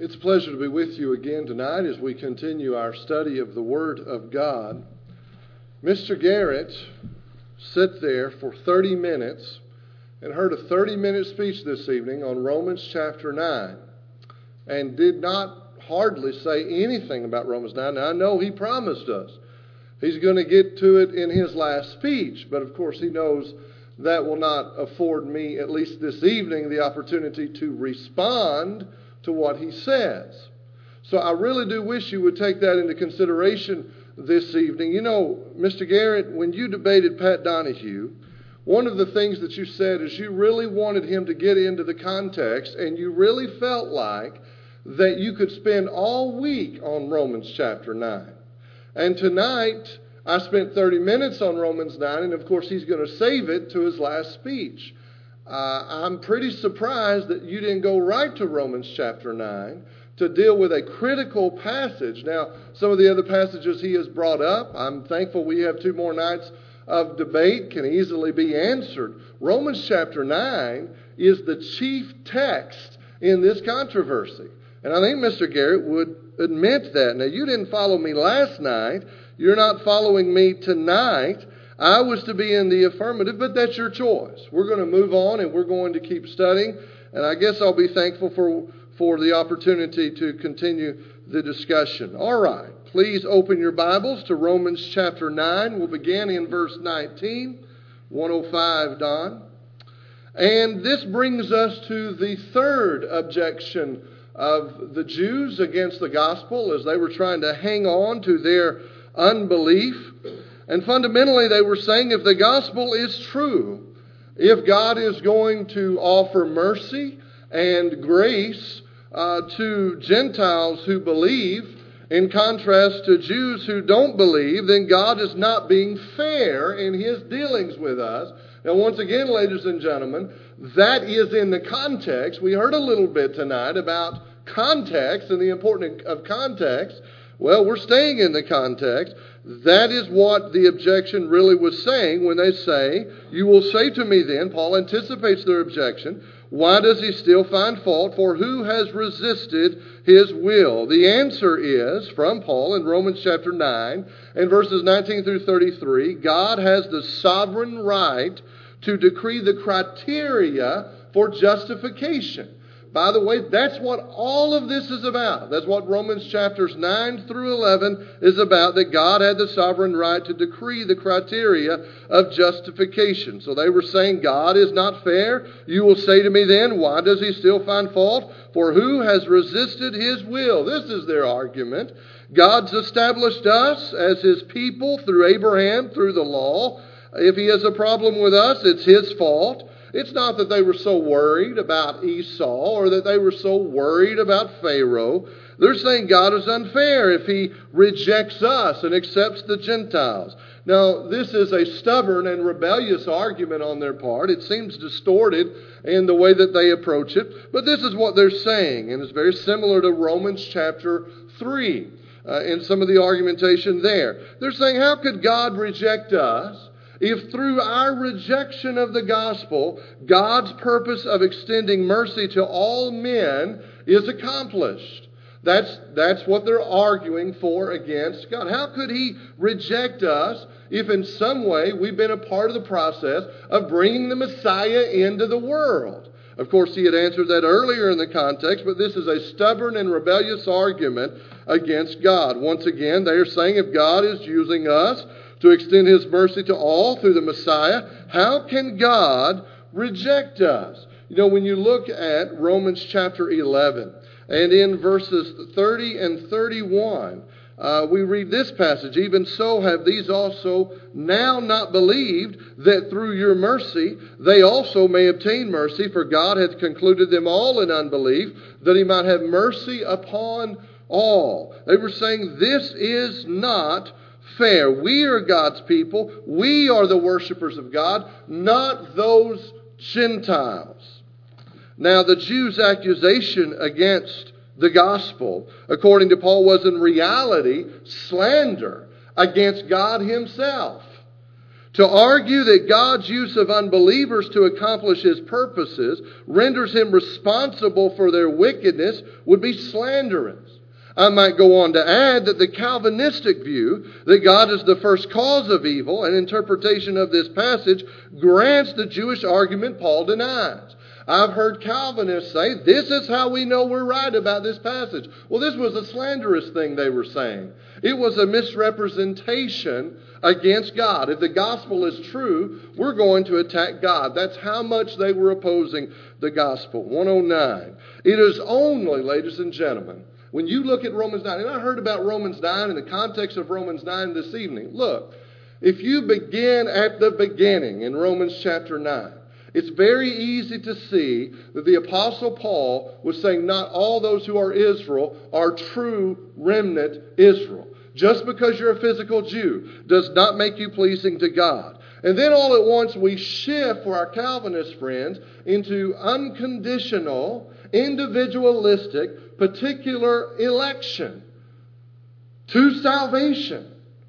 It's a pleasure to be with you again tonight as we continue our study of the Word of God. Mr. Garrett sat there for 30 minutes and heard a 30-minute speech this evening on Romans chapter 9 and did not hardly say anything about Romans 9. Now, I know he promised us he's going to get to it in his last speech, but of course he knows that will not afford me, at least this evening, the opportunity to respond to what he says. So I really do wish you would take that into consideration this evening. You know, Mr. Garrett, when you debated Pat Donahue, one of the things that you said is you really wanted him to get into the context, and you really felt like that you could spend all week on Romans chapter 9. And tonight, I spent 30 minutes on Romans 9, and of course he's going to save it to his last speech. I'm pretty surprised that you didn't go right to Romans chapter 9 to deal with a critical passage. Now, some of the other passages he has brought up, I'm thankful we have 2 more nights of debate, can easily be answered. Romans chapter 9 is the chief text in this controversy. And I think Mr. Garrett would admit that. Now, you didn't follow me last night. You're not following me tonight. I was to be in the affirmative, but that's your choice. We're going to move on and we're going to keep studying. And I guess I'll be thankful for the opportunity to continue the discussion. All right. Please open your Bibles to Romans chapter 9. We'll begin in verse 19. 105, Don. And this brings us to the third objection of the Jews against the gospel as they were trying to hang on to their unbelief. And fundamentally, they were saying if the gospel is true, if God is going to offer mercy and grace to Gentiles who believe, in contrast to Jews who don't believe, then God is not being fair in his dealings with us. Now, once again, ladies and gentlemen, that is in the context. We heard a little bit tonight about context and the importance of context. Well, we're staying in the context. That is what the objection really was saying when they say, you will say to me then, Paul anticipates their objection, why does he still find fault? For who has resisted his will? The answer is, from Paul in Romans chapter 9 and verses 19 through 33, God has the sovereign right to decree the criteria for justification. By the way, that's what all of this is about. That's what Romans chapters 9 through 11 is about, that God had the sovereign right to decree the criteria of justification. So they were saying God is not fair. You will say to me then, why does he still find fault? For who has resisted his will? This is their argument. God's established us as his people through Abraham, through the law. If he has a problem with us, it's his fault. It's not that they were so worried about Esau or that they were so worried about Pharaoh. They're saying God is unfair if he rejects us and accepts the Gentiles. Now, this is a stubborn and rebellious argument on their part. It seems distorted in the way that they approach it. But this is what they're saying, and it's very similar to Romans chapter 3 in some of the argumentation there. They're saying, how could God reject us if through our rejection of the gospel, God's purpose of extending mercy to all men is accomplished? That's what they're arguing for against God. How could he reject us if in some way we've been a part of the process of bringing the Messiah into the world? Of course, he had answered that earlier in the context, but this is a stubborn and rebellious argument against God. Once again, they are saying if God is using us to extend his mercy to all through the Messiah, how can God reject us? You know, when you look at Romans chapter 11, and in verses 30 and 31, we read this passage, even so have these also now not believed, that through your mercy they also may obtain mercy, for God hath concluded them all in unbelief, that he might have mercy upon all. They were saying this is not fair. We are God's people. We are the worshipers of God, not those Gentiles. Now, the Jews' accusation against the gospel, according to Paul, was in reality slander against God himself. To argue that God's use of unbelievers to accomplish His purposes renders Him responsible for their wickedness would be slanderous. I might go on to add that the Calvinistic view that God is the first cause of evil and interpretation of this passage grants the Jewish argument Paul denies. I've heard Calvinists say, this is how we know we're right about this passage. Well, this was a slanderous thing they were saying. It was a misrepresentation against God. If the gospel is true, we're going to attack God. That's how much they were opposing the gospel. 109. It is only, ladies and gentlemen, when you look at Romans 9, and I heard about Romans 9 in the context of Romans 9 this evening. Look, if you begin at the beginning in Romans chapter 9, it's very easy to see that the Apostle Paul was saying not all those who are Israel are true remnant Israel. Just because you're a physical Jew does not make you pleasing to God. And then all at once we shift, for our Calvinist friends, into unconditional, individualistic, particular election to salvation.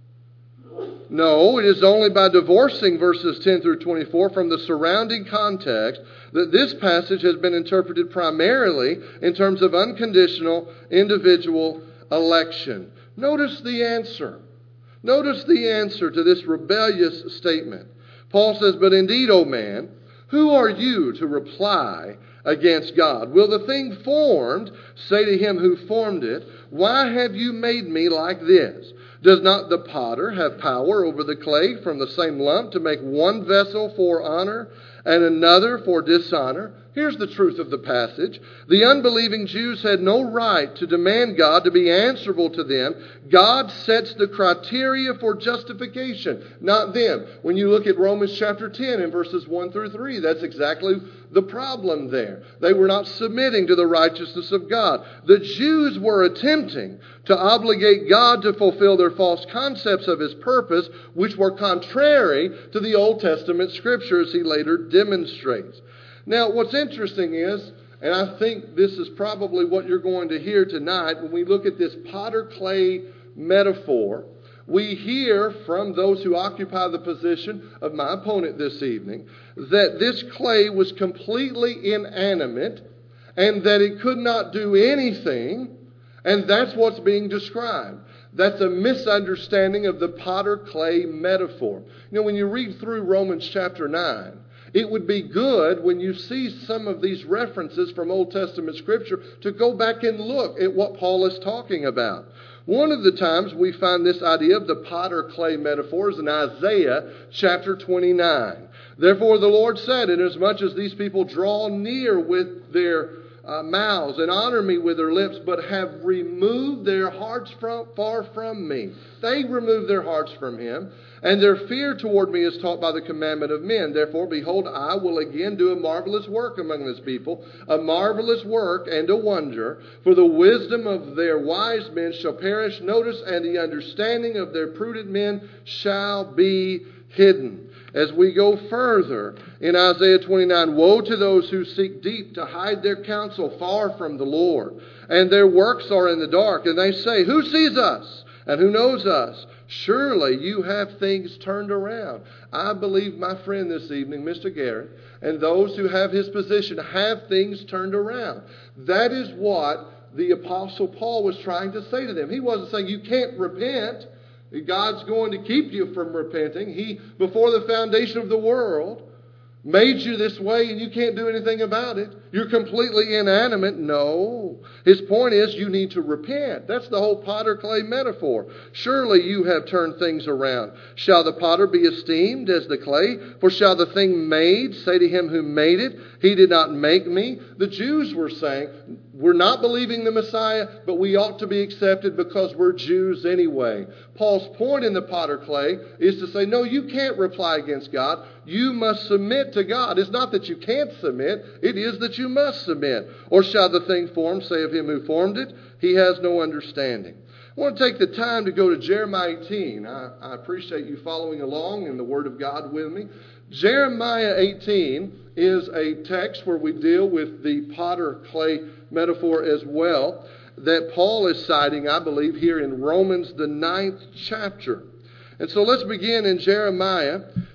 No, it is only by divorcing verses 10 through 24 from the surrounding context that this passage has been interpreted primarily in terms of unconditional individual election. Notice the answer. Notice the answer to this rebellious statement. Paul says, "But indeed, O man, who are you to reply against God? Will the thing formed say to him who formed it, why have you made me like this? Does not the potter have power over the clay from the same lump to make one vessel for honor and another for dishonor?" Here's the truth of the passage. The unbelieving Jews had no right to demand God to be answerable to them. God sets the criteria for justification, not them. When you look at Romans chapter 10 and verses 1 through 3, that's exactly the problem there. They were not submitting to the righteousness of God. The Jews were attempting to obligate God to fulfill their false concepts of His purpose, which were contrary to the Old Testament Scriptures, He later demonstrates. Now, what's interesting is, and I think this is probably what you're going to hear tonight, when we look at this potter-clay metaphor, we hear from those who occupy the position of my opponent this evening that this clay was completely inanimate and that it could not do anything, and that's what's being described. That's a misunderstanding of the potter-clay metaphor. You know, when you read through Romans chapter 9, it would be good when you see some of these references from Old Testament Scripture to go back and look at what Paul is talking about. One of the times we find this idea of the potter-clay metaphor is in Isaiah chapter 29. "Therefore the Lord said, inasmuch as these people draw near with their mouths and honor me with their lips, but have removed their hearts far from me." They removed their hearts from Him. "And their fear toward me is taught by the commandment of men. Therefore, behold, I will again do a marvelous work among this people, a marvelous work and a wonder. For the wisdom of their wise men shall perish, notice, and the understanding of their prudent men shall be hidden." As we go further in Isaiah 29, "Woe to those who seek deep to hide their counsel far from the Lord, and their works are in the dark. And they say, who sees us? And who knows us? Surely you have things turned around." I believe my friend this evening, Mr. Garrett, and those who have his position have things turned around. That is what the Apostle Paul was trying to say to them. He wasn't saying you can't repent. God's going to keep you from repenting. He, before the foundation of the world, made you this way and you can't do anything about it. You're completely inanimate. No. His point is you need to repent. That's the whole potter-clay metaphor. "Surely you have turned things around. Shall the potter be esteemed as the clay? For shall the thing made say to him who made it, he did not make me?" The Jews were saying, we're not believing the Messiah, but we ought to be accepted because we're Jews anyway. Paul's point in the potter-clay is to say, no, you can't reply against God. You must submit to God. It's not that you can't submit. It is that you must submit. "Or shall the thing formed say of him who formed it, he has no understanding?" I want to take the time to go to Jeremiah 18. I appreciate you following along in the Word of God with me. Jeremiah 18 is a text where we deal with the potter-clay metaphor as well, that Paul is citing, I believe, here in Romans, the 9th chapter. And so let's begin in Jeremiah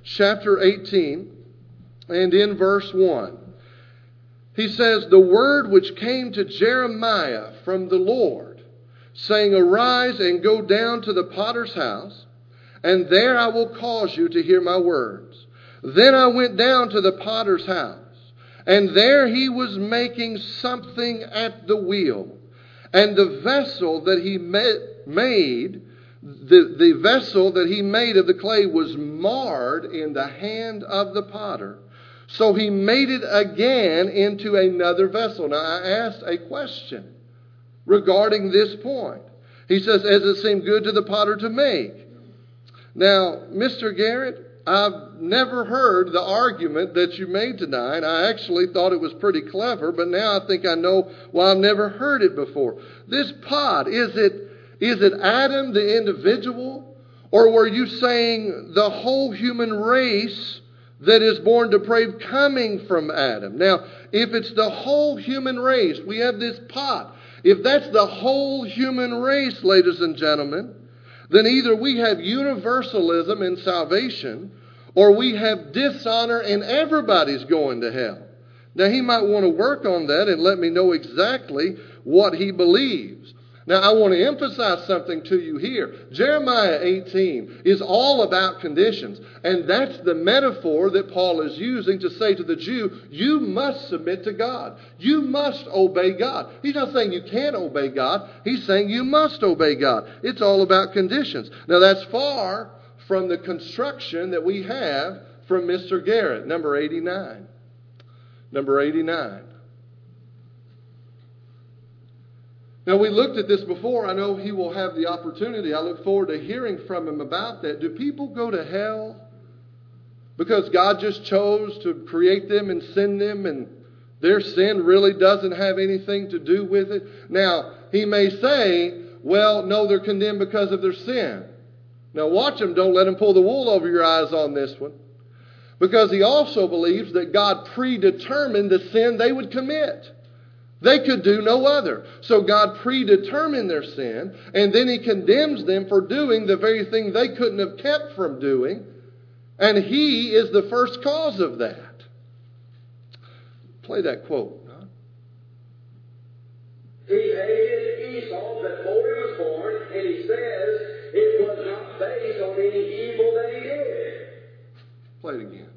chapter 18 and in verse 1. He says, "The word which came to Jeremiah from the Lord, saying, Arise and go down to the potter's house, and there I will cause you to hear my words. Then I went down to the potter's house, and there he was making something at the wheel. And the vessel that he made, the vessel that he made of the clay was marred in the hand of the potter. So he made it again into another vessel." Now I asked a question regarding this point. He says, "As it seemed good to the potter to make." Now, Mr. Garrett, I've never heard the argument that you made tonight. I actually thought it was pretty clever, but now I think I know why I've never heard it before. This pot, is it Adam, the individual? Or were you saying the whole human race that is born depraved coming from Adam? Now, if it's the whole human race, we have this pot. If that's the whole human race, ladies and gentlemen, then either we have universalism in salvation or we have dishonor and everybody's going to hell. Now, he might want to work on that and let me know exactly what he believes. Now, I want to emphasize something to you here. Jeremiah 18 is all about conditions. And that's the metaphor that Paul is using to say to the Jew, you must submit to God. You must obey God. He's not saying you can't obey God. He's saying you must obey God. It's all about conditions. Now, that's far from the construction that we have from Mr. Garrett, number 89. Number 89. Now, we looked at this before. I know he will have the opportunity. I look forward to hearing from him about that. Do people go to hell because God just chose to create them and send them, and their sin really doesn't have anything to do with it? Now, he may say, well, no, they're condemned because of their sin. Now, watch him. Don't let him pull the wool over your eyes on this one. Because he also believes that God predetermined the sin they would commit. They could do no other. So God predetermined their sin, and then he condemns them for doing the very thing they couldn't have kept from doing. And he is the first cause of that. Play that quote. Huh? He hated Esau before he was born, and he says it was not based on any evil that he did. Play it again.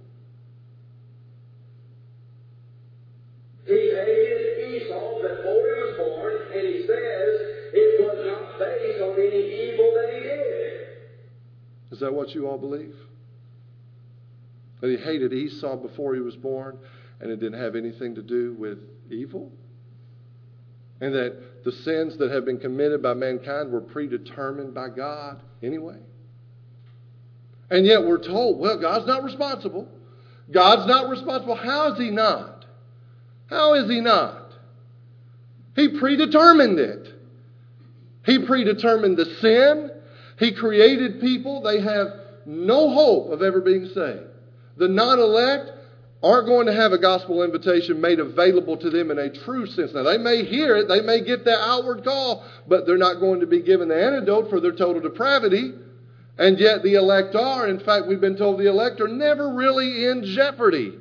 He hated Esau before he was born, and he says it was not based on any evil that he did. Is that what you all believe? That he hated Esau before he was born, and it didn't have anything to do with evil? And that the sins that have been committed by mankind were predetermined by God anyway? And yet we're told, well, God's not responsible. God's not responsible. How is he not? How is he not? He predetermined it. He predetermined the sin. He created people. They have no hope of ever being saved. The non-elect aren't going to have a gospel invitation made available to them in a true sense. Now, they may hear it. They may get that outward call, but they're not going to be given the antidote for their total depravity. And yet the elect are. In fact, we've been told the elect are never really in jeopardy.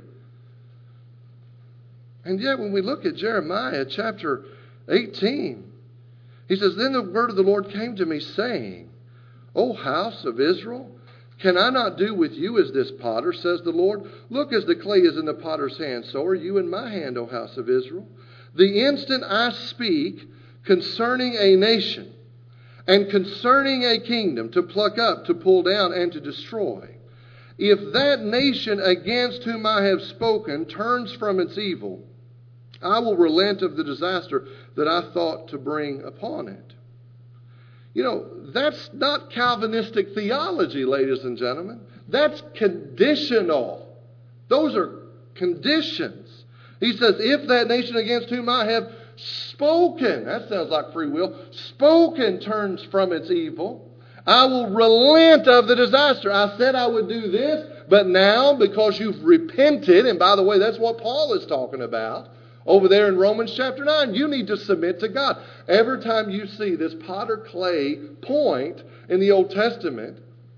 And yet when we look at Jeremiah chapter 18, he says, Then the word of the Lord came to me, saying, O house of Israel, can I not do with you as this potter, says the Lord? Look, as the clay is in the potter's hand, so are you in my hand, O house of Israel. The instant I speak concerning a nation and concerning a kingdom to pluck up, to pull down, and to destroy, if that nation against whom I have spoken turns from its evil, I will relent of the disaster that I thought to bring upon it. You know, that's not Calvinistic theology, ladies and gentlemen. That's conditional. Those are conditions. He says, if that nation against whom I have spoken, that sounds like free will, spoken turns from its evil, I will relent of the disaster. I said I would do this, but now because you've repented, and by the way, that's what Paul is talking about, over there in Romans chapter 9, you need to submit to God. Every time you see this potter clay point in the Old Testament,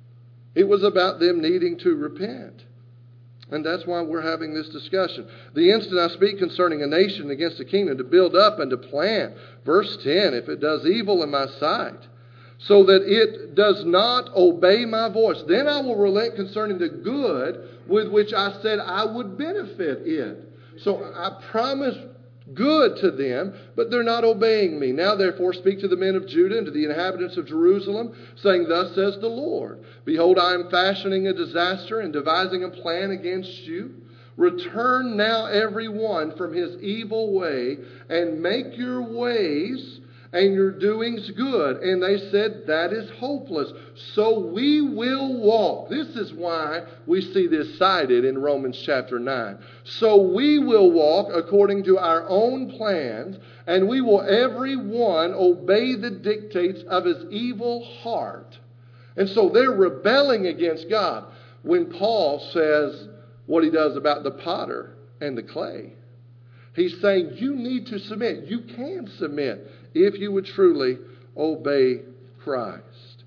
It was about them needing to repent. And that's why we're having this discussion. The instant I speak concerning a nation against a kingdom, to build up and to plant. Verse 10, if it does evil in my sight, so that it does not obey my voice, then I will relent concerning the good with which I said I would benefit it. So I promise good to them, but they're not obeying me. Now therefore speak to the men of Judah and to the inhabitants of Jerusalem, saying, thus says the Lord, behold, I am fashioning a disaster and devising a plan against you. Return now every one from his evil way, and make your ways and your doings good. And they said, that is hopeless. So we will walk. This is why we see this cited in Romans chapter 9. So we will walk according to our own plans, and we will every one obey the dictates of his evil heart. And so they're rebelling against God when Paul says what he does about the potter and the clay. He's saying you need to submit. You can submit if you would truly obey Christ.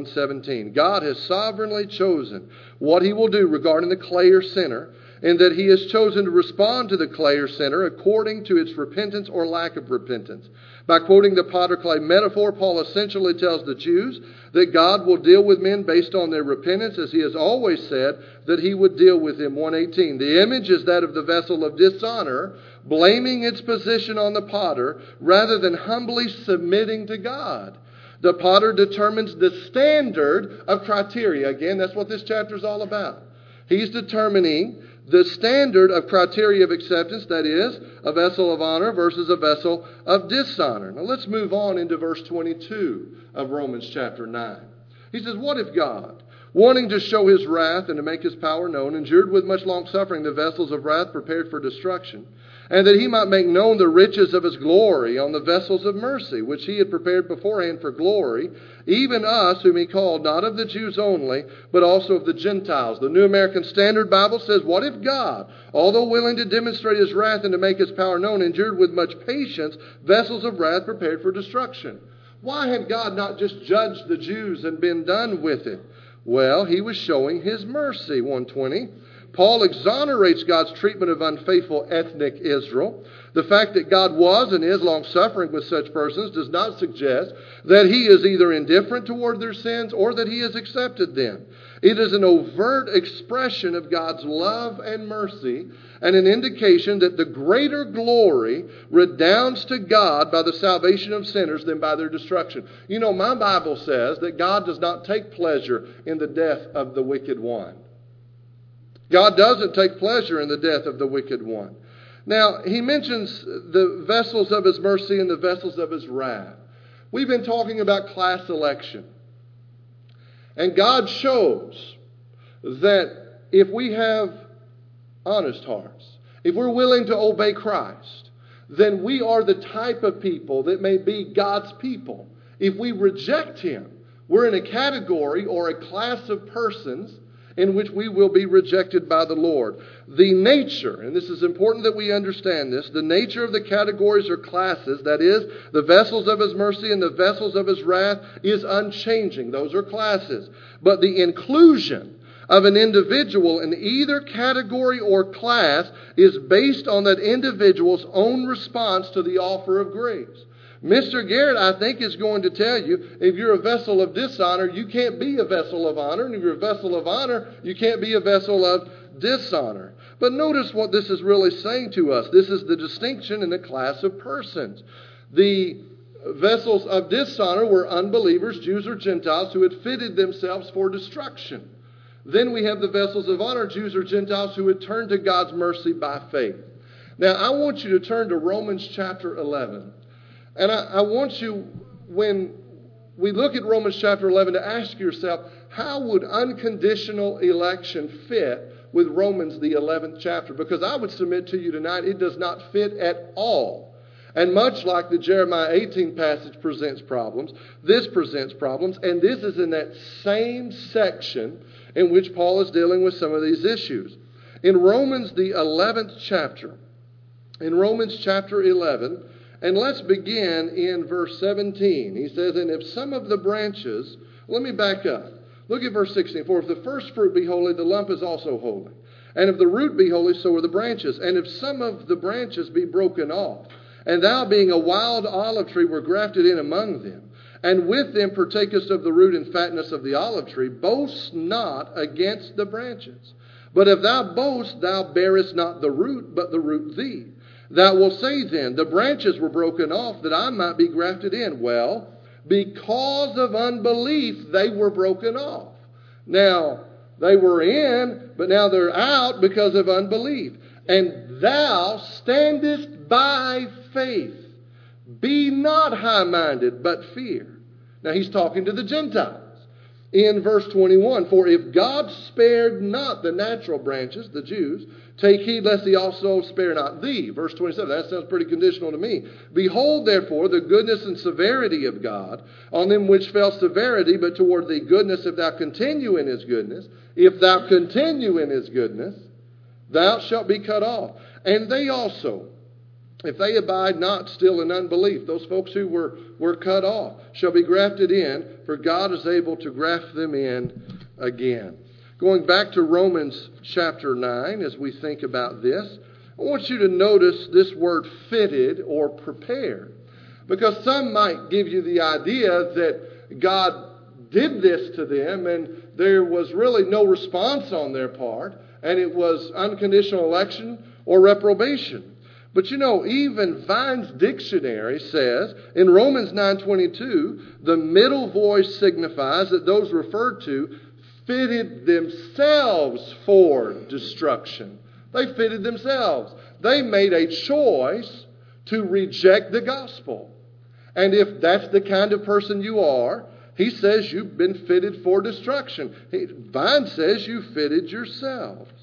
1:17. God has sovereignly chosen what he will do regarding the clay or sinner, and that he has chosen to respond to the clay or sinner according to its repentance or lack of repentance. By quoting the potter-clay metaphor, Paul essentially tells the Jews that God will deal with men based on their repentance, as he has always said that he would deal with them. 1:18. The image is that of the vessel of dishonor, blaming its position on the potter rather than humbly submitting to God. The potter determines the standard of criteria. Again, that's what this chapter is all about. He's determining the standard of criteria of acceptance, that is, a vessel of honor versus a vessel of dishonor. Now let's move on into verse 22 of Romans chapter 9. He says, what if God, wanting to show his wrath and to make his power known, endured with much long suffering the vessels of wrath prepared for destruction, and that he might make known the riches of his glory on the vessels of mercy, which he had prepared beforehand for glory, even us whom he called, not of the Jews only, but also of the Gentiles. The New American Standard Bible says, what if God, although willing to demonstrate his wrath and to make his power known, endured with much patience vessels of wrath prepared for destruction? Why had God not just judged the Jews and been done with it? Well, he was showing his mercy. 1:20. Paul exonerates God's treatment of unfaithful ethnic Israel. The fact that God was and is long-suffering with such persons does not suggest that he is either indifferent toward their sins or that he has accepted them. It is an overt expression of God's love and mercy and an indication that the greater glory redounds to God by the salvation of sinners than by their destruction. You know, my Bible says that God does not take pleasure in the death of the wicked one. God doesn't take pleasure in the death of the wicked one. Now, he mentions the vessels of his mercy and the vessels of his wrath. We've been talking about class election. And God shows that if we have honest hearts, if we're willing to obey Christ, then we are the type of people that may be God's people. If we reject him, we're in a category or a class of persons in which we will be rejected by the Lord. The nature, and this is important that we understand this, the nature of the categories or classes, that is, the vessels of his mercy and the vessels of his wrath, is unchanging. Those are classes. But the inclusion of an individual in either category or class is based on that individual's own response to the offer of grace. Mr. Garrett, I think, is going to tell you, if you're a vessel of dishonor, you can't be a vessel of honor. And if you're a vessel of honor, you can't be a vessel of dishonor. But notice what this is really saying to us. This is the distinction in the class of persons. The vessels of dishonor were unbelievers, Jews or Gentiles, who had fitted themselves for destruction. Then we have the vessels of honor, Jews or Gentiles, who had turned to God's mercy by faith. Now, I want you to turn to Romans chapter 11. And I want you, when we look at Romans chapter 11, to ask yourself, how would unconditional election fit with Romans, the 11th chapter? Because I would submit to you tonight, it does not fit at all. And much like the Jeremiah 18 passage presents problems, this presents problems. And this is in that same section in which Paul is dealing with some of these issues. In Romans, the 11th chapter, in Romans chapter 11, and let's begin in verse 17. He says, and if some of the branches, let me back up. Look at verse 16. For if the first fruit be holy, the lump is also holy. And if the root be holy, so are the branches. And if some of the branches be broken off, and thou being a wild olive tree were grafted in among them, and with them partakest of the root and fatness of the olive tree, boast not against the branches. But if thou boast, thou bearest not the root, but the root thee. Thou wilt say then, the branches were broken off, that I might be grafted in. Well, because of unbelief, they were broken off. Now, they were in, but now they're out because of unbelief. And thou standest by faith. Be not high-minded, but fear. Now, he's talking to the Gentiles. In verse 21, for if God spared not the natural branches, the Jews, take heed lest he also spare not thee. Verse 27, that sounds pretty conditional to me. Behold, therefore, the goodness and severity of God, on them which fell severity, but toward thee goodness, if thou continue in his goodness. If thou continue in his goodness, thou shalt be cut off. And they also, if they abide not still in unbelief, those folks who were cut off, shall be grafted in, for God is able to graft them in again. Going back to Romans chapter 9, as we think about this, I want you to notice this word fitted or prepared. Because some might give you the idea that God did this to them and there was really no response on their part, and it was unconditional election or reprobation. But you know, even Vine's dictionary says in Romans 9:22, the middle voice signifies that those referred to fitted themselves for destruction. They fitted themselves. They made a choice to reject the gospel. And if that's the kind of person you are, he says you've been fitted for destruction. Vine says you fitted yourselves.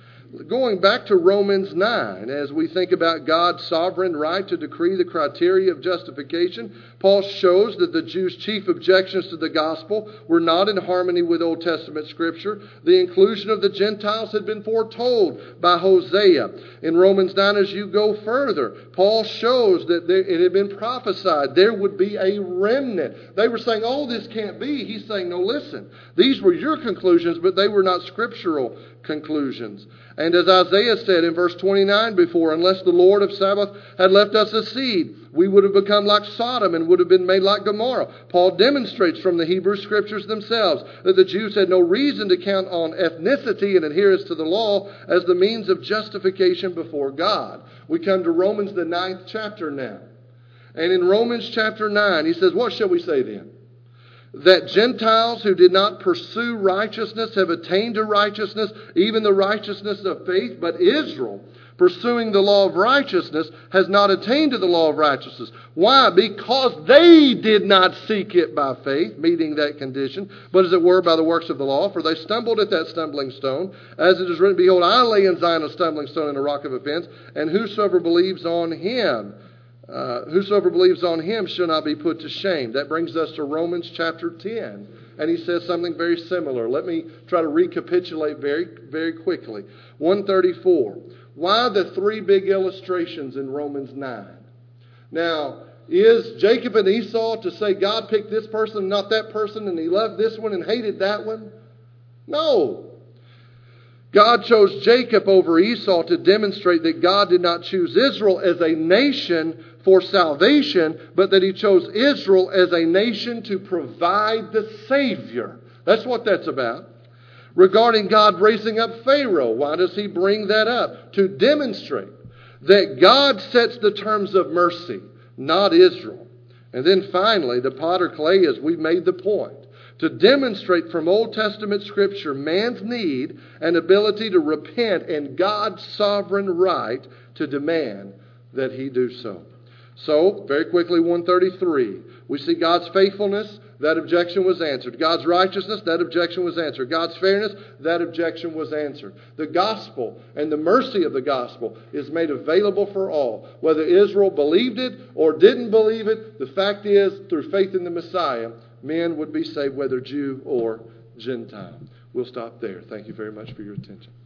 Going back to Romans 9, as we think about God's sovereign right to decree the criteria of justification, Paul shows that the Jews' chief objections to the gospel were not in harmony with Old Testament Scripture. The inclusion of the Gentiles had been foretold by Hosea. In Romans 9, as you go further, Paul shows that it had been prophesied there would be a remnant. They were saying, oh, this can't be. He's saying, no, listen. These were your conclusions, but they were not scriptural conclusions. And as Isaiah said in verse 29 before, unless the Lord of Sabbath had left us a seed, we would have become like Sodom and would have been made like Gomorrah. Paul demonstrates from the Hebrew Scriptures themselves that the Jews had no reason to count on ethnicity and adherence to the law as the means of justification before God. We come to Romans, the 9th chapter now. And in Romans chapter 9, he says, what shall we say then? That Gentiles who did not pursue righteousness have attained to righteousness, even the righteousness of faith. But Israel, pursuing the law of righteousness, has not attained to the law of righteousness. Why? Because they did not seek it by faith, meeting that condition, but as it were by the works of the law. For they stumbled at that stumbling stone. As it is written, behold, I lay in Zion a stumbling stone and a rock of offense, and whosoever believes on him shall not be put to shame. That brings us to Romans chapter 10. And he says something very similar. Let me try to recapitulate very, very quickly. 134. Why the three big illustrations in Romans 9? Now, is Jacob and Esau to say God picked this person and not that person, and he loved this one and hated that one? No. God chose Jacob over Esau to demonstrate that God did not choose Israel as a nation for salvation, but that he chose Israel as a nation to provide the Savior. That's what that's about. Regarding God raising up Pharaoh, why does he bring that up? To demonstrate that God sets the terms of mercy, not Israel. And then finally, the potter clay, as we made the point, to demonstrate from Old Testament Scripture man's need and ability to repent and God's sovereign right to demand that he do so. So, very quickly, 133. We see God's faithfulness. That objection was answered. God's righteousness. That objection was answered. God's fairness. That objection was answered. The gospel and the mercy of the gospel is made available for all. Whether Israel believed it or didn't believe it, the fact is, through faith in the Messiah, men would be saved, whether Jew or Gentile. We'll stop there. Thank you very much for your attention.